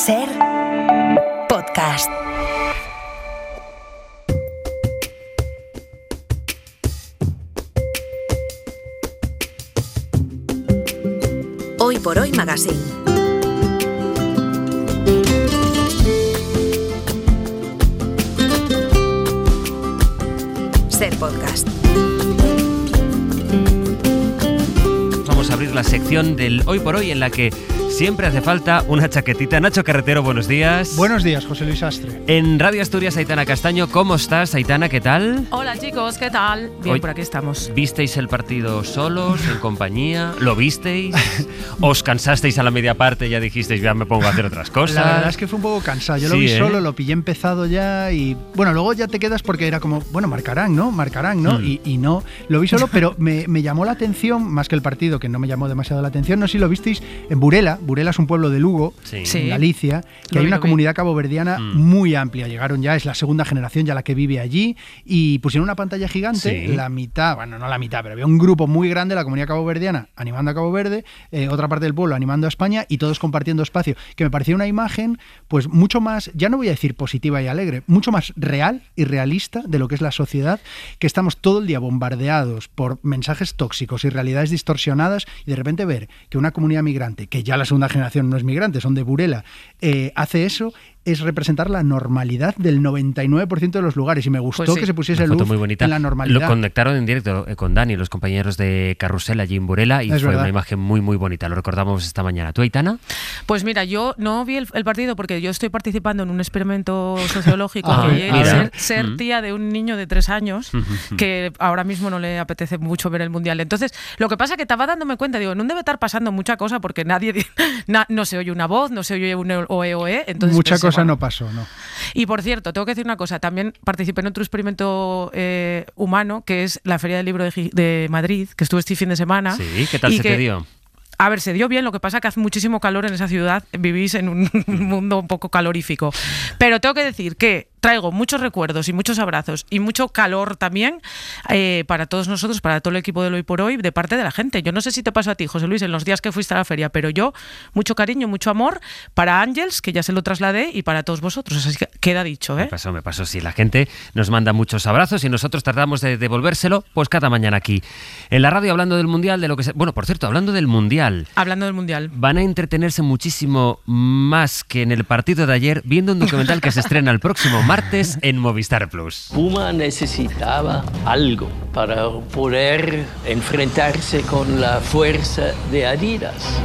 Ser podcast. Hoy por Hoy Magazine. Ser podcast. Vamos a abrir la sección del Hoy por Hoy en la que siempre hace falta una chaquetita. Nacho Carretero, buenos días. Buenos días, José Luis Astre. En Radio Asturias, Aitana Castaño, ¿cómo estás, Aitana? ¿Qué tal? Hola chicos, ¿qué tal? Bien, Hoy, por aquí estamos. ¿Visteis el partido solos, en compañía? ¿Lo visteis? ¿Os cansasteis a la media parte y ya dijisteis, ya me pongo a hacer otras cosas? La verdad es que fue un poco cansado. Yo lo vi solo, lo pillé empezado ya y... Bueno, luego ya te quedas porque era como, bueno, marcarán, ¿no? Y no, lo vi solo, pero me llamó la atención, más que el partido, que no me llamó demasiado la atención, no sé si lo visteis, en Burela. Burela es un pueblo de Lugo, en Galicia, que hay una comunidad caboverdiana muy amplia. Llegaron ya, es la segunda generación ya la que vive allí, y pusieron una pantalla gigante, la mitad, bueno, no la mitad, pero había un grupo muy grande de la comunidad caboverdiana animando a Cabo Verde, otra parte del pueblo animando a España y todos compartiendo espacio, que me parecía una imagen pues mucho más, ya no voy a decir positiva y alegre, mucho más real y realista de lo que es la sociedad, que estamos todo el día bombardeados por mensajes tóxicos y realidades distorsionadas, y de repente ver que una comunidad migrante, que ya la segunda generación no es migrante, son de Burela, hace eso, es representar la normalidad del 99% de los lugares, y me gustó que se pusiese luz en la normalidad. Lo conectaron en directo con Dani, los compañeros de Carrusel allí en Burela, y fue una imagen muy muy bonita, lo recordamos esta mañana. ¿Tú, Aitana? Pues mira, yo no vi el partido porque yo estoy participando en un experimento sociológico ser tía de un niño de 3 años que ahora mismo no le apetece mucho ver el Mundial. Entonces, lo que pasa es que estaba dándome cuenta, digo, no debe estar pasando mucha cosa porque nadie no se oye una voz, no se oye un oe, entonces mucha cosa no pasó, ¿no? Y por cierto, tengo que decir una cosa, también participé en otro experimento humano, que es la Feria del Libro de Madrid, que estuve este fin de semana. Sí, ¿qué tal se te dio? A ver, se dio bien, lo que pasa es que hace muchísimo calor en esa ciudad, vivís en un mundo un poco calorífico. Pero tengo que decir que traigo muchos recuerdos y muchos abrazos y mucho calor también para todos nosotros, para todo el equipo de Hoy por Hoy, de parte de la gente. Yo no sé si te pasó a ti, José Luis, en los días que fuiste a la feria, pero yo, mucho cariño, mucho amor para Ángels, que ya se lo trasladé, y para todos vosotros. Así que queda dicho, ¿eh? Me pasó, sí. La gente nos manda muchos abrazos y nosotros tratamos de devolvérselo pues cada mañana aquí. En la radio, hablando del Mundial, de lo que se... Bueno, por cierto, hablando del Mundial, van a entretenerse muchísimo más que en el partido de ayer viendo un documental que se estrena el próximo martes en Movistar Plus. Puma necesitaba algo para poder enfrentarse con la fuerza de Adidas.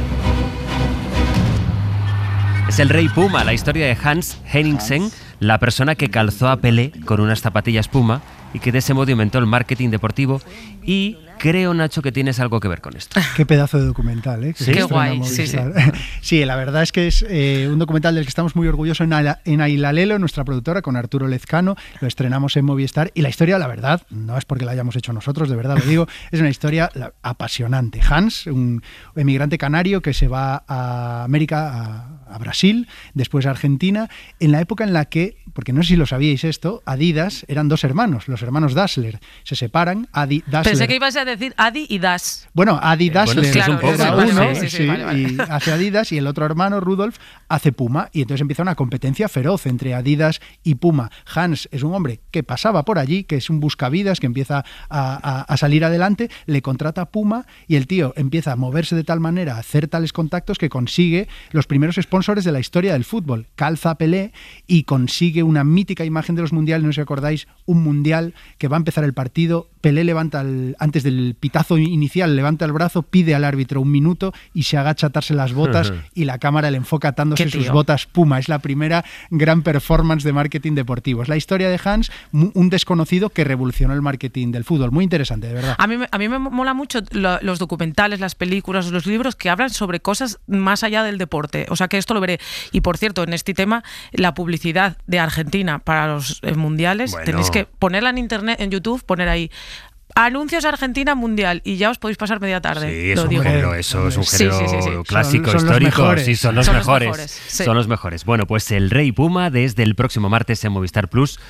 Es el rey Puma, la historia de Hans Henningsen, la persona que calzó a Pelé con unas zapatillas Puma y que de ese modo inventó el marketing deportivo. Y creo, Nacho, que tienes algo que ver con esto. Qué pedazo de documental, ¿eh? Qué guay, sí. Sí, la verdad es que es un documental del que estamos muy orgullosos en Ailalelo, nuestra productora, con Arturo Lezcano. Lo estrenamos en Movistar y la historia, la verdad, no es porque la hayamos hecho nosotros, de verdad lo digo, es una historia apasionante. Hans, un emigrante canario que se va a América, a Brasil, después a Argentina, en la época en la que, porque no sé si lo sabíais esto, Adidas eran 2 hermanos, los hermanos Dassler. Se separan, Adi Dassler. Pensé que ibas a decir Adi y Das. Bueno, Adi Dassler es un poco, vale. Y hace Adidas, y el otro hermano, Rudolf, hace Puma, y entonces empieza una competencia feroz entre Adidas y Puma. Hans es un hombre que pasaba por allí, que es un buscavidas, que empieza a salir adelante, le contrata a Puma, y el tío empieza a moverse de tal manera, a hacer tales contactos, que consigue los primeros sponsors de la historia del fútbol. Calza a Pelé y consigue una mítica imagen de los mundiales, no sé si acordáis, un mundial que va a empezar el partido, Pelé levanta antes del pitazo inicial, levanta el brazo, pide al árbitro 1 minuto y se agacha a atarse las botas y la cámara le enfoca atándose sus botas Puma. Es la primera gran performance de marketing deportivo. Es la historia de Hans, un desconocido que revolucionó el marketing del fútbol. Muy interesante, de verdad. A mí me mola mucho los documentales, las películas, los libros que hablan sobre cosas más allá del deporte. O sea que esto lo veré. Y por cierto, en este tema, la publicidad de Argentina para los mundiales, tenéis que ponerla en internet, en YouTube, poner ahí anuncios Argentina Mundial y ya os podéis pasar media tarde. Sí, es un género, eso es un género clásico, histórico. Sí, son los mejores. Son los mejores. Bueno, pues el Rey Puma desde el próximo martes en Movistar Plus.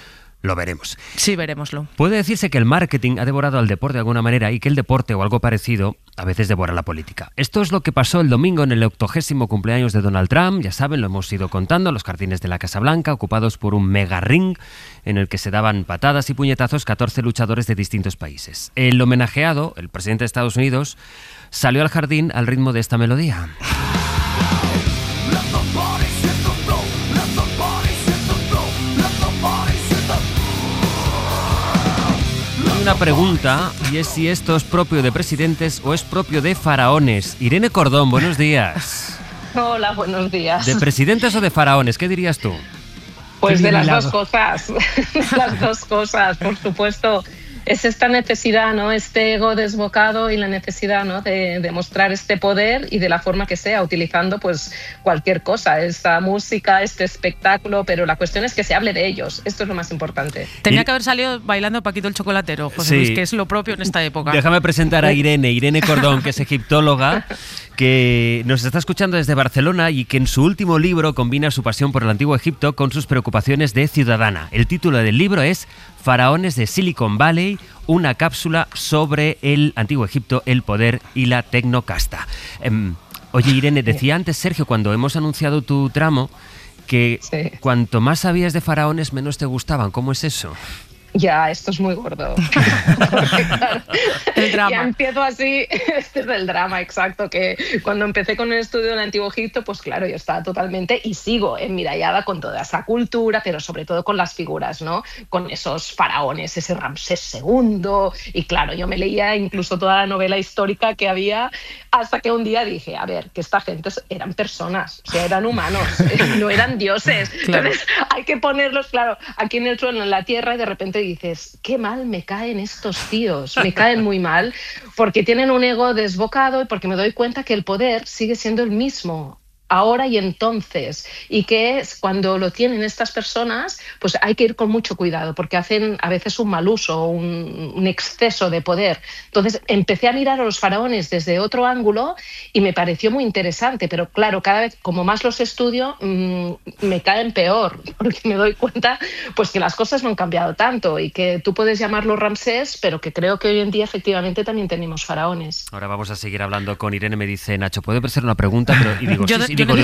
Lo veremos. Sí, veremoslo. Puede decirse que el marketing ha devorado al deporte de alguna manera y que el deporte o algo parecido a veces devora la política. Esto es lo que pasó el domingo en el 80º cumpleaños de Donald Trump. Ya saben, lo hemos ido contando, los jardines de la Casa Blanca, ocupados por un mega ring en el que se daban patadas y puñetazos 14 luchadores de distintos países. El homenajeado, el presidente de Estados Unidos, salió al jardín al ritmo de esta melodía. Una pregunta, y es si esto es propio de presidentes o es propio de faraones. Irene Cordón, buenos días. Hola, buenos días. ¿De presidentes o de faraones? ¿Qué dirías tú? Pues de las dos cosas, las dos cosas, por supuesto. Es esta necesidad, ¿no? Este ego desbocado y la necesidad, ¿no? de mostrar este poder y de la forma que sea, utilizando pues cualquier cosa, esta música, este espectáculo, pero la cuestión es que se hable de ellos. Esto es lo más importante. Tenía que haber salido bailando Paquito el Chocolatero, José Luis, que es lo propio en esta época. Déjame presentar a Irene Cordón, que es egiptóloga, que nos está escuchando desde Barcelona y que en su último libro combina su pasión por el antiguo Egipto con sus preocupaciones de ciudadana. El título del libro es Faraones de Silicon Valley, una cápsula sobre el antiguo Egipto, el poder y la tecnocasta. Oye, Irene, decía antes Sergio, cuando hemos anunciado tu tramo, que cuanto más sabías de faraones, menos te gustaban. ¿Cómo es eso? Ya, esto es muy gordo. Claro, el drama. Ya empiezo así, este es el drama, exacto, que cuando empecé con el estudio del Antiguo Egipto, pues claro, yo estaba totalmente, y sigo enmirallada con toda esa cultura, pero sobre todo con las figuras, ¿no? Con esos faraones, ese Ramsés II, y claro, yo me leía incluso toda la novela histórica que había, hasta que un día dije, a ver, que esta gente eran personas, o sea, eran humanos, no eran dioses. Claro. Entonces hay que ponerlos, claro, aquí en el suelo, en la tierra, y de repente dices, qué mal me caen estos tíos, me caen muy mal, porque tienen un ego desbocado y porque me doy cuenta que el poder sigue siendo el mismo ahora y entonces, y que es cuando lo tienen estas personas, pues hay que ir con mucho cuidado, porque hacen a veces un mal uso, un exceso de poder. Entonces empecé a mirar a los faraones desde otro ángulo y me pareció muy interesante, pero claro, cada vez como más los estudio, me caen peor, porque me doy cuenta pues que las cosas no han cambiado tanto y que tú puedes llamarlo Ramsés, pero que creo que hoy en día efectivamente también tenemos faraones. Ahora vamos a seguir hablando con Irene. Me dice, Nacho, puede ser una pregunta, pero y digo,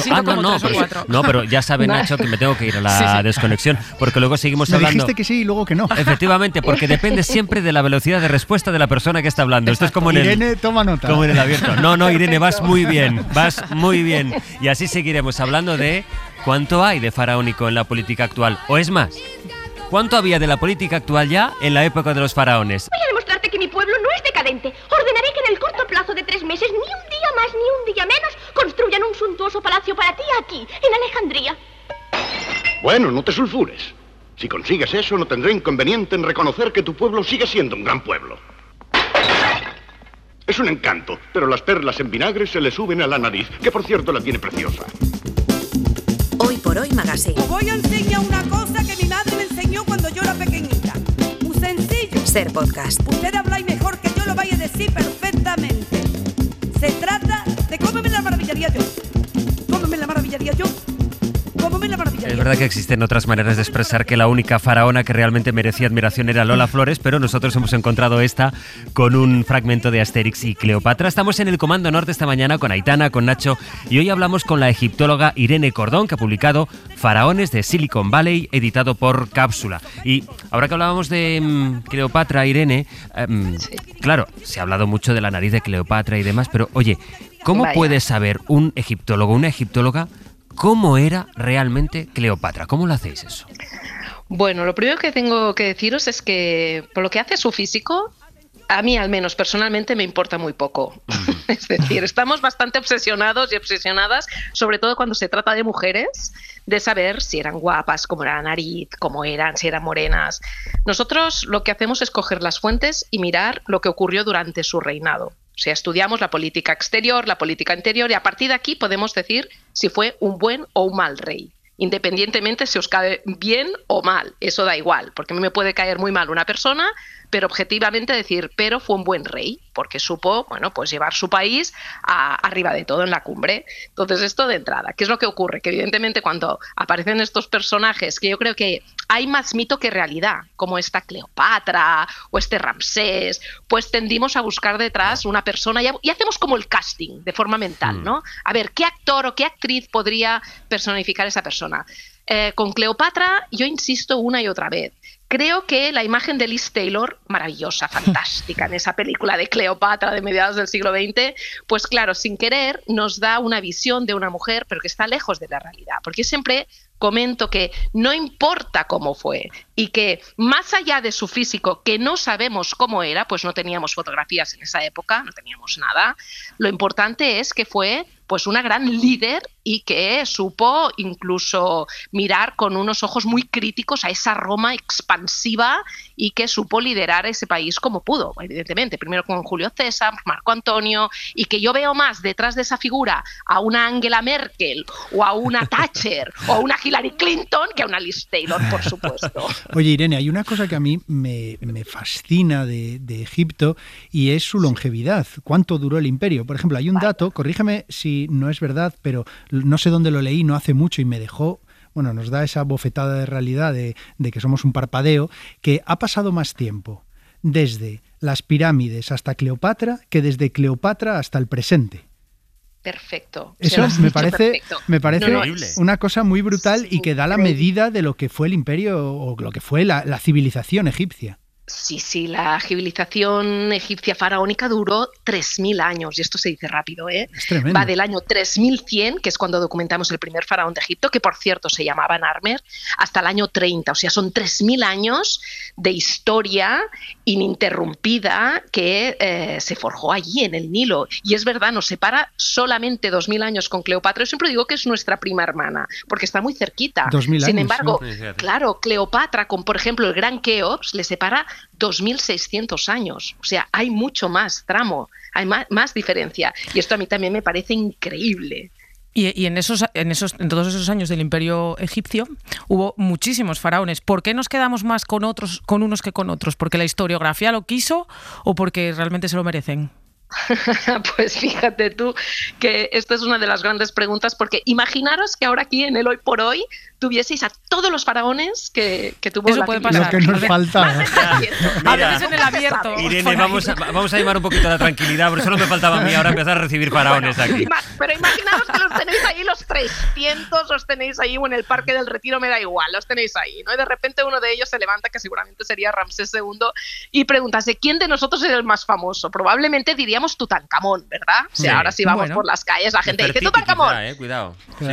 pero ya sabe Nacho que me tengo que ir a la desconexión, porque luego seguimos hablando. Dijiste que sí y luego que no. Efectivamente, porque depende siempre de la velocidad de respuesta de la persona que está hablando. Esto es como Irene, toma nota. Como en el abierto. No, Irene, vas muy bien. Y así seguiremos hablando de cuánto hay de faraónico en la política actual. O es más, ¿cuánto había de la política actual ya en la época de los faraones? Voy a demostrarte que mi pueblo no es decadente. Ordenaré que en el corto plazo de 3 meses, ni un día más ni un día menos, construyan un suntuoso palacio para ti aquí, en Alejandría. Bueno, no te sulfures. Si consigues eso, no tendré inconveniente en reconocer que tu pueblo sigue siendo un gran pueblo. Es un encanto, pero las perlas en vinagre se le suben a la nariz, que por cierto la tiene preciosa. Hoy por Hoy Magazine. Os voy a enseñar una cosa que mi madre me enseñó cuando yo era pequeñita. Muy sencillo. Ser podcast. Usted habláis mejor que yo lo vaya a decir perfectamente. Se trata de cómo me la maravillaría yo. ¿Cómo me la maravillaría yo? Es verdad que existen otras maneras de expresar que la única faraona que realmente merecía admiración era Lola Flores, pero nosotros hemos encontrado esta con un fragmento de Asterix y Cleopatra. Estamos en el Comando Norte esta mañana con Aitana, con Nacho, y hoy hablamos con la egiptóloga Irene Cordón, que ha publicado Faraones de Silicon Valley, editado por Cápsula. Y ahora que hablábamos de Cleopatra, Irene, claro, se ha hablado mucho de la nariz de Cleopatra y demás, pero oye, ¿cómo puede saber un egiptólogo, una egiptóloga, cómo era realmente Cleopatra? ¿Cómo lo hacéis eso? Bueno, lo primero que tengo que deciros es que por lo que hace su físico, a mí al menos personalmente me importa muy poco. Es decir, estamos bastante obsesionados y obsesionadas, sobre todo cuando se trata de mujeres, de saber si eran guapas, cómo era la nariz, cómo eran, si eran morenas. Nosotros lo que hacemos es coger las fuentes y mirar lo que ocurrió durante su reinado. O sea, estudiamos la política exterior, la política interior, y a partir de aquí podemos decir si fue un buen o un mal rey. Independientemente si os cae bien o mal, eso da igual, porque a mí me puede caer muy mal una persona, pero objetivamente decir, pero fue un buen rey, porque supo, bueno, pues llevar su país arriba de todo en la cumbre. Entonces, esto de entrada, ¿qué es lo que ocurre? Que evidentemente cuando aparecen estos personajes, que yo creo que hay más mito que realidad, como esta Cleopatra o este Ramsés, pues tendimos a buscar detrás una persona y hacemos como el casting de forma mental, ¿no? A ver, ¿qué actor o qué actriz podría personificar esa persona? Con Cleopatra, yo insisto una y otra vez, creo que la imagen de Liz Taylor, maravillosa, fantástica, en esa película de Cleopatra de mediados del siglo XX, pues claro, sin querer nos da una visión de una mujer, pero que está lejos de la realidad, porque siempre comento que no importa cómo fue y que más allá de su físico, que no sabemos cómo era, pues no teníamos fotografías en esa época, no teníamos nada, lo importante es que fue pues una gran líder y que supo incluso mirar con unos ojos muy críticos a esa Roma expansiva y que supo liderar ese país como pudo, evidentemente, primero con Julio César, Marco Antonio, y que yo veo más detrás de esa figura a una Angela Merkel o a una Thatcher o a una Hillary Clinton que a una Liz Taylor, por supuesto. Oye, Irene, hay una cosa que a mí me fascina de Egipto y es su longevidad. ¿Cuánto duró el imperio? Por ejemplo, hay un dato, corrígeme si no es verdad, pero no sé dónde lo leí, no hace mucho y me dejó, bueno, nos da esa bofetada de realidad de que somos un parpadeo, que ha pasado más tiempo desde las pirámides hasta Cleopatra que desde Cleopatra hasta el presente. Perfecto. Eso me parece una cosa muy brutal y que da la medida de lo que fue el imperio o lo que fue la civilización egipcia. Sí, la civilización egipcia faraónica duró 3.000 años, y esto se dice rápido, ¿eh? Es tremendo. Va del año 3100, que es cuando documentamos el primer faraón de Egipto, que por cierto se llamaba Narmer, hasta el año 30, o sea, son 3.000 años de historia ininterrumpida que se forjó allí en el Nilo. Y es verdad, nos separa solamente 2.000 años con Cleopatra. Yo siempre digo que es nuestra prima hermana, porque está muy cerquita. 2.000 Sin años, embargo, sí. claro, Cleopatra, con por ejemplo el gran Keops, le separa 2.600 años, o sea, hay mucho más tramo, hay más diferencia, y esto a mí también me parece increíble. Y en todos esos años del Imperio egipcio hubo muchísimos faraones. ¿Por qué nos quedamos más con unos que con otros? ¿Porque la historiografía lo quiso o porque realmente se lo merecen? Pues fíjate tú que esta es una de las grandes preguntas, porque imaginaros que ahora aquí en el Hoy por Hoy tuvieseis a todos los faraones que tuvo Eso la puede pasar. Lo que nos falta. A veces en el abierto. Irene, vamos a llamar un poquito a la tranquilidad, porque solo me faltaba a mí ahora empezar a recibir faraones aquí. Pero imaginaros que los tenéis ahí los 300, los tenéis ahí, o en el Parque del Retiro, me da igual, los tenéis ahí, ¿no? Y de repente uno de ellos se levanta, que seguramente sería Ramsés II, y pregúntase, ¿quién de nosotros es el más famoso? Probablemente diríamos Tutankamón, ¿verdad? O sea, ahora si vamos por las calles, la gente dice Tutankamón. Cuidado.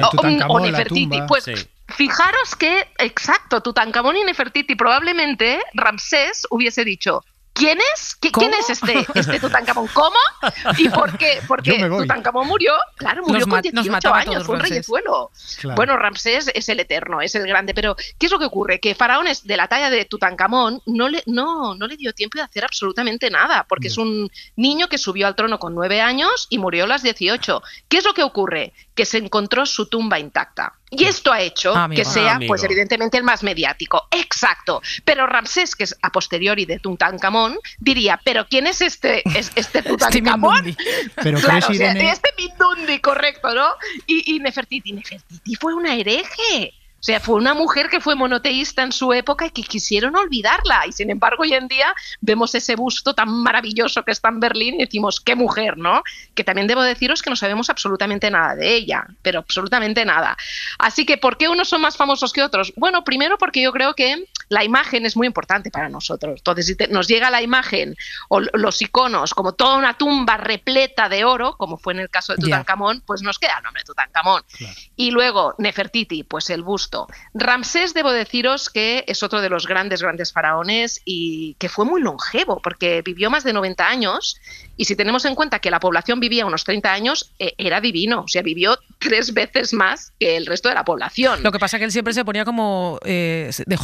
O Nefertiti. Pues fijaros que, exacto, Tutankamón y Nefertiti, probablemente Ramsés hubiese dicho, ¿quién es? ¿Quién es este Tutankamón? ¿Cómo? ¿Y por qué? Porque Tutankamón murió con 18 años, fue un reyezuelo. Claro. Bueno, Ramsés es el eterno, es el grande, pero ¿qué es lo que ocurre? Que faraones de la talla de Tutankamón no le dio tiempo de hacer absolutamente nada, porque es un niño que subió al trono con 9 años y murió a los 18. ¿Qué es lo que ocurre? Que se encontró su tumba intacta. Y esto ha hecho que sea, pues evidentemente, el más mediático. Exacto. Pero Ramsés, que es a posteriori de Tutankamón, diría, ¿pero quién es este Tutankamón? Pero claro, este Mindundi, correcto, ¿no? Y Nefertiti fue una hereje. O sea, fue una mujer que fue monoteísta en su época y que quisieron olvidarla. Y sin embargo, hoy en día vemos ese busto tan maravilloso que está en Berlín y decimos, qué mujer, ¿no? Que también debo deciros que no sabemos absolutamente nada de ella, pero absolutamente nada. Así que, ¿por qué unos son más famosos que otros? Bueno, primero porque yo creo que la imagen es muy importante para nosotros. Entonces, si nos llega la imagen o los iconos como toda una tumba repleta de oro, como fue en el caso de Tutankamón, pues nos queda el nombre de Tutankamón. Claro. Y luego, Nefertiti, pues el busto. Ramsés, debo deciros que es otro de los grandes faraones y que fue muy longevo, porque vivió más de 90 años, y si tenemos en cuenta que la población vivía unos 30 años, era divino, o sea, vivió 3 veces más que el resto de la población. Lo que pasa es que él siempre se ponía como de joven en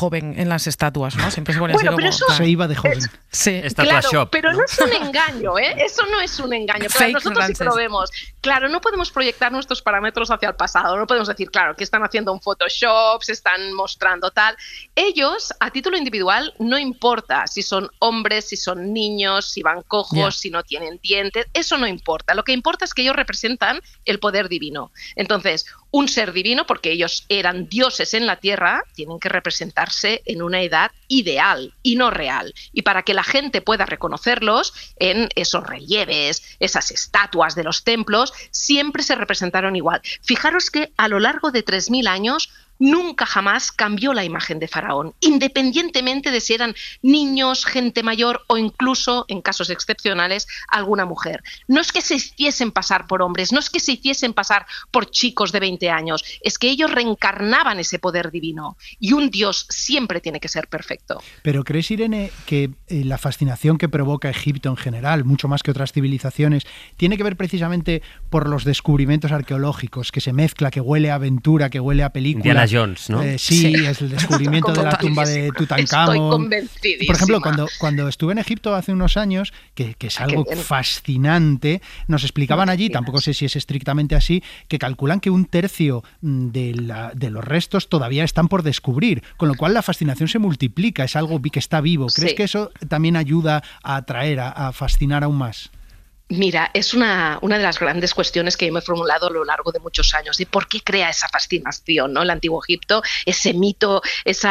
las estatuas, ¿no? Siempre se ponen así como... Se iba de joven. Sí. Claro, shop, pero no es un engaño, ¿eh? Eso no es un engaño. Pero nosotros sí que lo vemos. Claro, no podemos proyectar nuestros parámetros hacia el pasado. No podemos decir, claro, que están haciendo un Photoshop, se están mostrando tal. Ellos, a título individual, no importa si son hombres, si son niños, si van cojos, si no tienen dientes. Eso no importa. Lo que importa es que ellos representan el poder divino. Entonces, un ser divino, porque ellos eran dioses en la tierra, tienen que representarse en una edad ideal y no real. Y para que la gente pueda reconocerlos en esos relieves, esas estatuas de los templos, siempre se representaron igual. Fijaros que a lo largo de 3000 años nunca jamás cambió la imagen de Faraón, independientemente de si eran niños, gente mayor o incluso, en casos excepcionales, alguna mujer. No es que se hiciesen pasar por hombres, no es que se hiciesen pasar por chicos de 20 años, es que ellos reencarnaban ese poder divino y un dios siempre tiene que ser perfecto. Pero ¿crees, Irene, que la fascinación que provoca Egipto en general, mucho más que otras civilizaciones, tiene que ver precisamente por los descubrimientos arqueológicos, que se mezcla, que huele a aventura, que huele a película? Indiana Jones, ¿no? Sí, es el descubrimiento de la tumba de Tutankamón. Estoy convencidísima. Por ejemplo, cuando estuve en Egipto hace unos años, que es algo fascinante, nos explicaban allí, tampoco sé si es estrictamente así, que calculan que 1/3 de los restos todavía están por descubrir, con lo cual la fascinación se multiplica, es algo que está vivo. ¿Crees que eso también ayuda a atraer, a fascinar aún más? Mira, es una de las grandes cuestiones que yo me he formulado a lo largo de muchos años, de por qué crea esa fascinación, ¿no? El Antiguo Egipto, ese mito,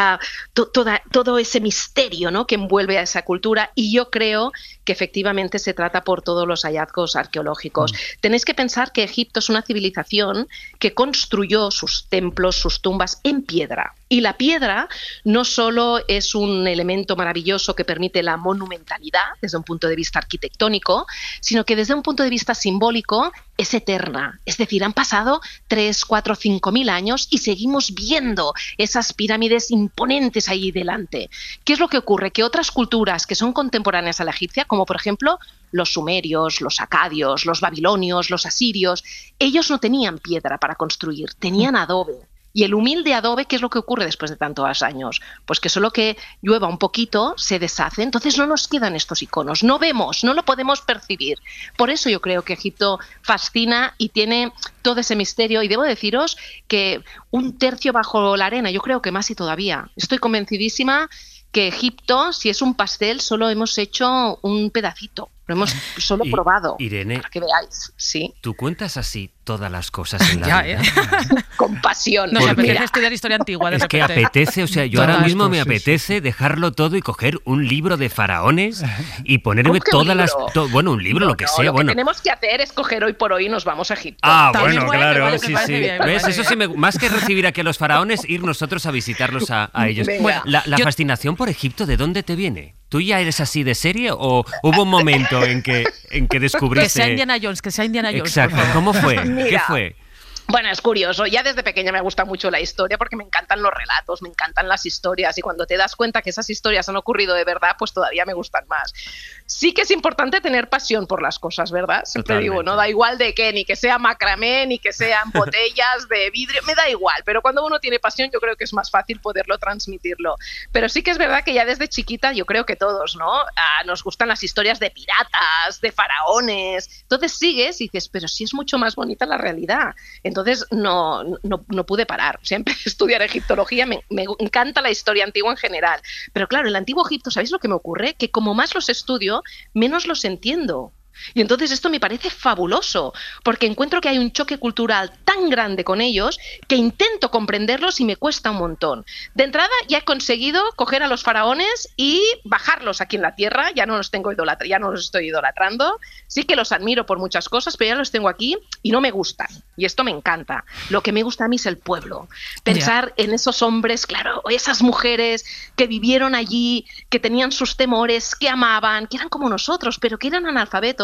todo ese misterio, ¿no?, que envuelve a esa cultura, y yo creo que efectivamente se trata por todos los hallazgos arqueológicos. Tenéis que pensar que Egipto es una civilización que construyó sus templos, sus tumbas en piedra. Y la piedra no solo es un elemento maravilloso que permite la monumentalidad desde un punto de vista arquitectónico, sino que desde un punto de vista simbólico es eterna. Es decir, han pasado 3, 4, 5.000 años y seguimos viendo esas pirámides imponentes ahí delante. ¿Qué es lo que ocurre? Que otras culturas que son contemporáneas a la egipcia, como por ejemplo los sumerios, los acadios, los babilonios, los asirios, ellos no tenían piedra para construir, tenían adobe. Y el humilde adobe, ¿qué es lo que ocurre después de tantos años? Pues que solo que llueva un poquito se deshace, entonces no nos quedan estos iconos, no vemos, no lo podemos percibir. Por eso yo creo que Egipto fascina y tiene todo ese misterio, y debo deciros que 1/3 bajo la arena, yo creo que más y todavía. Estoy convencidísima que Egipto, si es un pastel, solo hemos hecho un pedacito. Lo hemos solo probado. Irene, para que veáis, sí. ¿Tú cuentas así todas las cosas en la vida? Con pasión. Nos apetece estudiar historia antigua. Es que apetece, o sea, yo ahora mismo me apetece dejarlo todo y coger un libro de faraones y ponerme todas las... bueno, un libro, lo que sea. Lo que tenemos que hacer es coger hoy por hoy y nos vamos a Egipto. Ah, bueno, claro, sí. ¿Ves? Eso sí, más que recibir aquí a los faraones, ir nosotros a visitarlos a ellos. Bueno, la fascinación por Egipto, ¿de dónde te viene? ¿Tú ya eres así de serie o hubo un momento en que descubriste...? Que sea Indiana Jones, que sea Indiana Jones. Exacto. ¿Cómo fue? Mira, ¿qué fue? Bueno, es curioso. Ya desde pequeña me gusta mucho la historia porque me encantan los relatos, me encantan las historias, y cuando te das cuenta que esas historias han ocurrido de verdad, pues todavía me gustan más. Sí que es importante tener pasión por las cosas, ¿verdad? Siempre digo, no da igual de qué, ni que sea macramé, ni que sean botellas de vidrio, me da igual, pero cuando uno tiene pasión yo creo que es más fácil poderlo transmitirlo. Pero sí que es verdad que ya desde chiquita, yo creo que todos, ¿no? Nos gustan las historias de piratas, de faraones. Entonces sigues y dices, pero sí es mucho más bonita la realidad. Entonces no pude parar. Siempre estudiar egiptología, me encanta la historia antigua en general. Pero claro, el Antiguo Egipto, ¿sabéis lo que me ocurre? Que como más los estudio, menos los entiendo. Y entonces esto me parece fabuloso, porque encuentro que hay un choque cultural tan grande con ellos que intento comprenderlos y me cuesta un montón. De entrada ya he conseguido coger a los faraones y bajarlos aquí en la tierra, ya no los estoy idolatrando, sí que los admiro por muchas cosas, pero ya los tengo aquí y no me gustan, y esto me encanta. Lo que me gusta a mí es el pueblo, pensar en esos hombres, claro, esas mujeres que vivieron allí, que tenían sus temores, que amaban, que eran como nosotros, pero que eran analfabetos,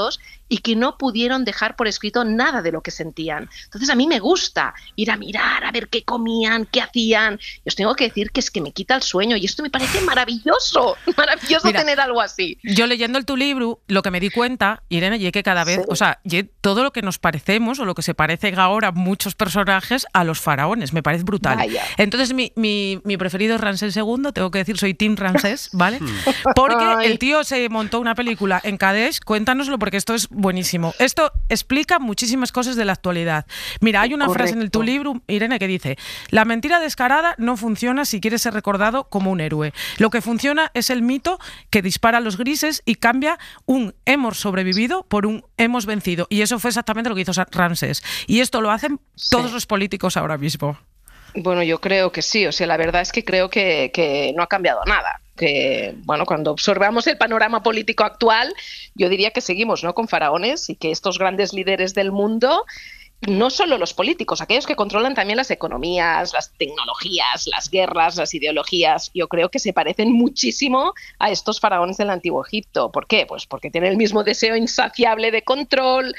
y que no pudieron dejar por escrito nada de lo que sentían. Entonces a mí me gusta ir a mirar, a ver qué comían, qué hacían. Y os tengo que decir que es que me quita el sueño y esto me parece maravilloso, mira, tener algo así. Yo leyendo tu libro, lo que me di cuenta, Irene, y que cada vez, o sea, todo lo que nos parecemos o lo que se parecen ahora muchos personajes a los faraones, me parece brutal. Vaya. Entonces mi preferido es Ramsés II, tengo que decir, soy Team Ramsés, ¿vale? Porque el tío se montó una película en Kadesh, cuéntanoslo porque esto es buenísimo. Esto explica muchísimas cosas de la actualidad. Mira, hay una frase en tu libro, Irene, que dice: la mentira descarada no funciona si quieres ser recordado como un héroe. Lo que funciona es el mito que dispara los grises y cambia un hemos sobrevivido por un hemos vencido. Y eso fue exactamente lo que hizo Ramsés. Y esto lo hacen todos los políticos ahora mismo. Bueno, yo creo que sí. O sea, la verdad es que creo que no ha cambiado nada. Que, bueno, cuando observamos el panorama político actual, yo diría que seguimos, ¿no?, con faraones y que estos grandes líderes del mundo, no solo los políticos, aquellos que controlan también las economías, las tecnologías, las guerras, las ideologías, yo creo que se parecen muchísimo a estos faraones del Antiguo Egipto. ¿Por qué? Pues porque tienen el mismo deseo insaciable de control,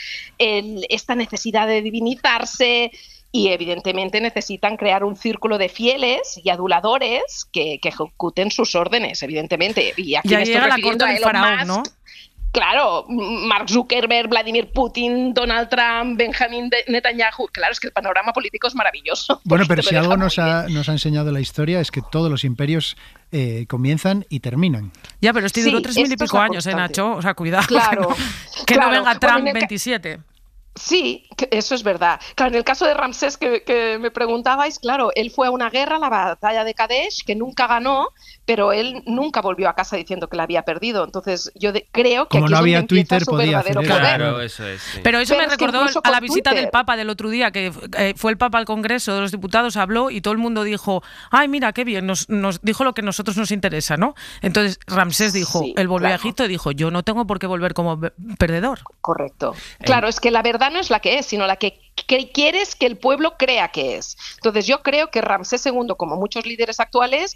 esta necesidad de divinizarse, y evidentemente necesitan crear un círculo de fieles y aduladores que ejecuten sus órdenes, evidentemente. Y aquí me estoy refiriendo a Elon Musk, ¿no? Claro, Mark Zuckerberg, Vladimir Putin, Donald Trump, Benjamin Netanyahu. Claro, es que el panorama político es maravilloso. Bueno, pero si algo nos ha enseñado la historia es que todos los imperios comienzan y terminan. Ya, pero este duró 3.000 y pico años, Nacho. O sea, cuidado. Claro, que no venga Trump 27. Sí, eso es verdad. Claro, en el caso de Ramsés que me preguntabais, claro, él fue a una guerra, la batalla de Kadesh, que nunca ganó, pero él nunca volvió a casa diciendo que la había perdido. Entonces yo creo que como aquí no es había donde Twitter, su podía verdadero hacer poder. Claro, eso es. Sí. Pero eso me recordó a la visita Twitter del Papa del otro día, que fue el Papa al Congreso de los Diputados, habló y todo el mundo dijo: ay, mira, qué bien, nos dijo lo que a nosotros nos interesa, ¿no? Entonces Ramsés dijo, él volvió a Egipto y dijo: yo no tengo por qué volver como perdedor. Correcto. Claro, es que la verdad no es la que es, sino la que quieres que el pueblo crea que es. Entonces yo creo que Ramsés II, como muchos líderes actuales,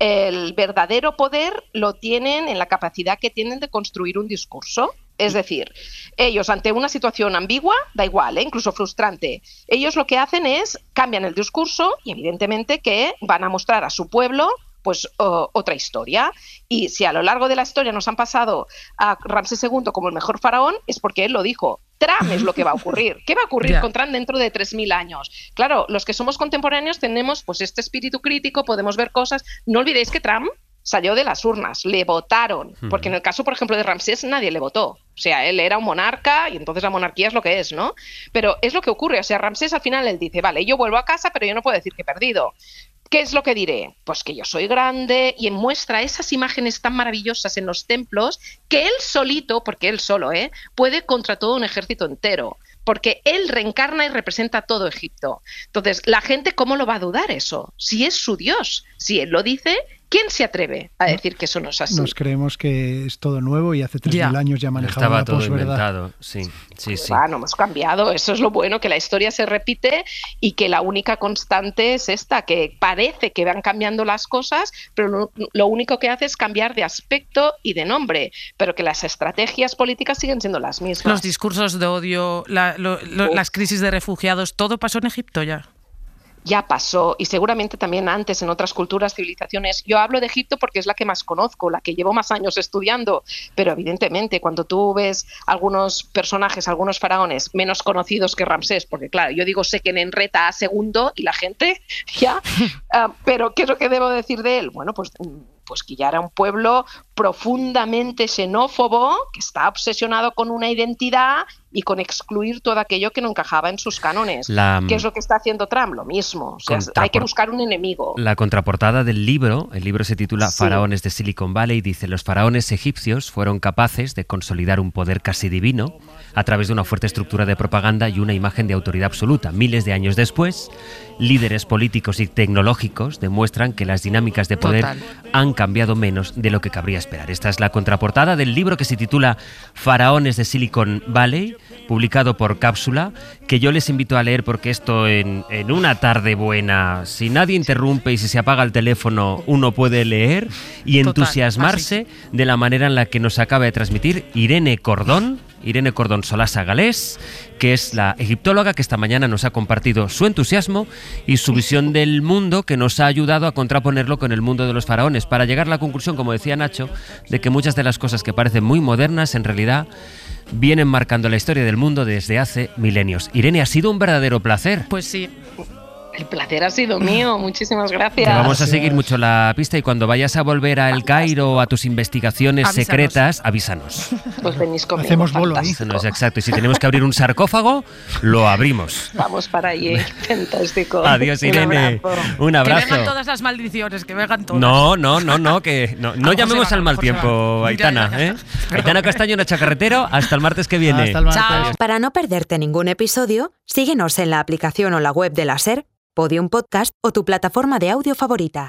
el verdadero poder lo tienen en la capacidad que tienen de construir un discurso. Es decir, ellos ante una situación ambigua, da igual, incluso frustrante, ellos lo que hacen es cambian el discurso y evidentemente que van a mostrar a su pueblo pues otra historia. Y si a lo largo de la historia nos han pasado a Ramsés II como el mejor faraón, es porque él lo dijo. Trump es lo que va a ocurrir. ¿Qué va a ocurrir con Trump dentro de 3.000 años? Claro, los que somos contemporáneos tenemos pues este espíritu crítico, podemos ver cosas. No olvidéis que Trump salió de las urnas, le votaron, porque en el caso, por ejemplo, de Ramsés nadie le votó. O sea, él era un monarca y entonces la monarquía es lo que es, ¿no? Pero es lo que ocurre. O sea, Ramsés al final él dice, vale, yo vuelvo a casa, pero yo no puedo decir que he perdido. ¿Qué es lo que diré? Pues que yo soy grande, y muestra esas imágenes tan maravillosas en los templos que él solito, porque él solo, puede contra todo un ejército entero, porque él reencarna y representa todo Egipto. Entonces, la gente, ¿cómo lo va a dudar eso? Si es su Dios, si él lo dice, ¿quién se atreve a decir que eso no es así? Nos creemos que es todo nuevo y hace 3.000 años ya manejaba la posverdad. Estaba todo inventado, sí. Bueno, hemos cambiado, eso es lo bueno, que la historia se repite y que la única constante es esta, que parece que van cambiando las cosas, pero lo único que hace es cambiar de aspecto y de nombre, pero que las estrategias políticas siguen siendo las mismas. Los discursos de odio, las crisis de refugiados, ¿todo pasó en Egipto ya? Ya pasó, y seguramente también antes en otras culturas, civilizaciones. Yo hablo de Egipto porque es la que más conozco, la que llevo más años estudiando, pero evidentemente cuando tú ves algunos personajes, algunos faraones menos conocidos que Ramsés, porque claro, yo digo Sekenenreta a segundo y la gente ya, pero ¿qué es lo que debo decir de él? Bueno, pues que ya era un pueblo profundamente xenófobo, que está obsesionado con una identidad y con excluir todo aquello que no encajaba en sus cánones. ¿Qué es lo que está haciendo Trump? Lo mismo. O sea, hay que buscar un enemigo. La contraportada del libro, el libro se titula Faraones de Silicon Valley, dice: los faraones egipcios fueron capaces de consolidar un poder casi divino a través de una fuerte estructura de propaganda y una imagen de autoridad absoluta. Miles de años después, líderes políticos y tecnológicos demuestran que las dinámicas de poder han cambiado menos de lo que cabría esperar. Esta es la contraportada del libro que se titula Faraones de Silicon Valley, publicado por Cápsula, que yo les invito a leer porque esto en una tarde buena, si nadie interrumpe y si se apaga el teléfono, uno puede leer y entusiasmarse de la manera en la que nos acaba de transmitir Irene Cordón Irene Cordón Solasa Galés, que es la egiptóloga que esta mañana nos ha compartido su entusiasmo y su visión del mundo, que nos ha ayudado a contraponerlo con el mundo de los faraones, para llegar a la conclusión, como decía Nacho, de que muchas de las cosas que parecen muy modernas, en realidad vienen marcando la historia del mundo desde hace milenios. Irene, ha sido un verdadero placer. Pues sí. El placer ha sido mío, muchísimas gracias. Te vamos a seguir mucho la pista y cuando vayas a volver a El Cairo o a tus investigaciones secretas, avísanos. Pues venís conmigo. Hacemos bolo ahí. No es exacto, y si tenemos que abrir un sarcófago, lo abrimos. Vamos para allí, fantástico. Adiós, Irene. Un abrazo. Que vengan todas las maldiciones, que vengan todas. No, que no llamemos al mal tiempo, Aitana. Aitana Castaño, Nacho Carretero, hasta el martes que viene. Hasta el martes. Chao. Para no perderte ningún episodio, síguenos en la aplicación o la web de la SER, Podium Podcast o tu plataforma de audio favorita.